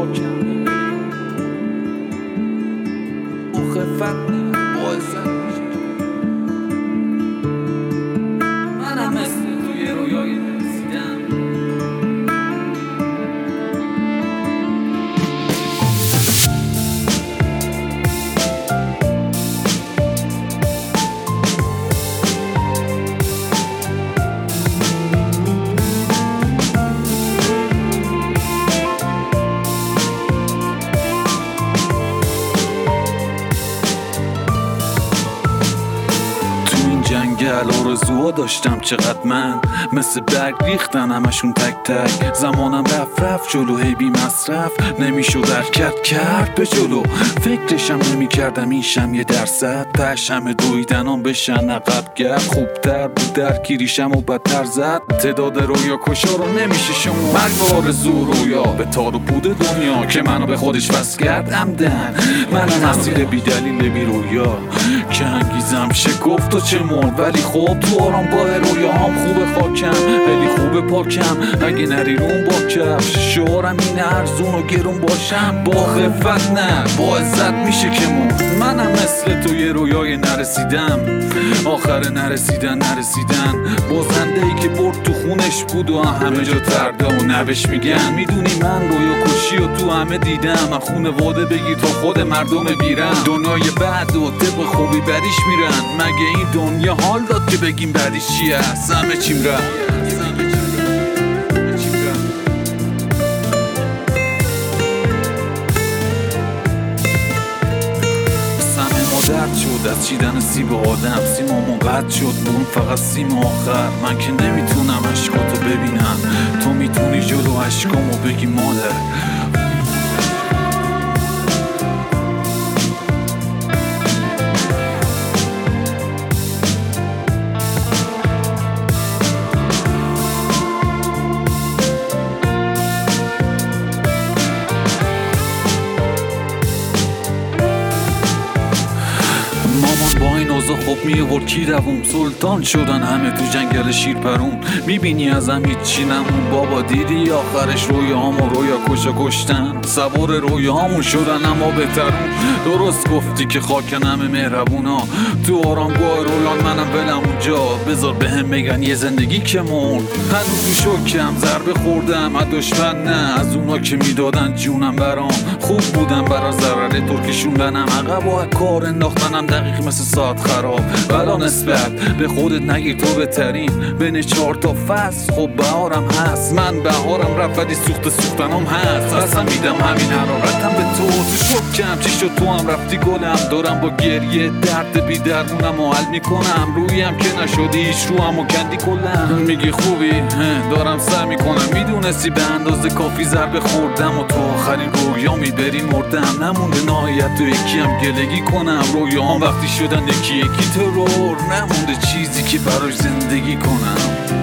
مخفت باعثت منم مثل توی رویای نرسیدم. جنگل آرزوها داشتم چقدر من مثل برگ ریختن همشون تک تک. زمانم رفت جلو هی بی مصرف نمیشد حرکت کرد به جلو. فکرشم نمیکردم این شم 1% تش همه دویدنام بشن عقب گرد. خوبتر بود درگیریشم و بدتر زد. تعداد رویا کشا رو نمیشه شما. مرگ آرزو رویا به تار و پود دنیا که منو به خودش وصل کرد عمدن. منم مسیر بی دلیل بی رویا که انگیزم شکفت و چه مرد. ولی خب تو آرام با رویاهام خوبه خاکم خیلی خوبه پاکم. اگه نریرون با کفش شعارم این ارزون و گرون باشم. با خفت نه با عزت میشه که منم مثل تو یه رویای نرسیدم. آخر نرسیدن بازنده ای که برد تو خونش بود و همه جا ترده و نبش میگن. میدونی من رویا کشی و تو همه دیدم. من خونواده بگیر تا خود مردم بیرن. دنیای بعد و طبق خوبی بدیش میرن. مگه این دنیا حال داد که بگیم بعدیش چیه؟ همه چیم رفت. درد شد از چیدن سیب آدم. سیمامون قطع شد بون فقط سیم آخر. من که نمیتونم عشقاتو ببینم. تو میتونی جلو عشقامو بگی مادر. با این اوضاع خب میورد کی روون. سلطان شدن همه تو جنگل شیرپرون. میبینی ازم هیچی نمون. بابا دیدی آخرش رویاهامو رویا کشا کشتن. سوار رویاهامون شدن اما بهترون. درست گفتی که خاکن همه مهربونا. تو آرامگاه رویان منم ولم اونجا. بذار بهم بگن یه زندگی که مرد. هنوز تو شکم ضربه خوردم از دشمن نه از اونا که میدادن جونم برام. خوب بودم برا ضرره ترکشوندنم عقب و کار انداختنم دقیق مثل ساعت خراب. بلا نسبت به خودت نگیر تو بهترین. بین 4 تا فصل خب بهارم هست. من بهارم رفت ولی سوختنم هست. اصلا میدم همین حرارتم به تو شکم. چی شد تو هم رفتی گلم. دارم با گریه درد بی درمونم و حل میکنم. رویم که نشدی هیچ روم و کندی کلم. میگی خوبی دارم سر میکنم. میدونستی به اندازه کافی ضربه خوردم و تو آخرین رویامی بری مردم. نمونده نهایت تو یکی هم گلگی کنم. رویام وقتی شدن یکی ترور. نمونده چیزی که براش زندگی کنم.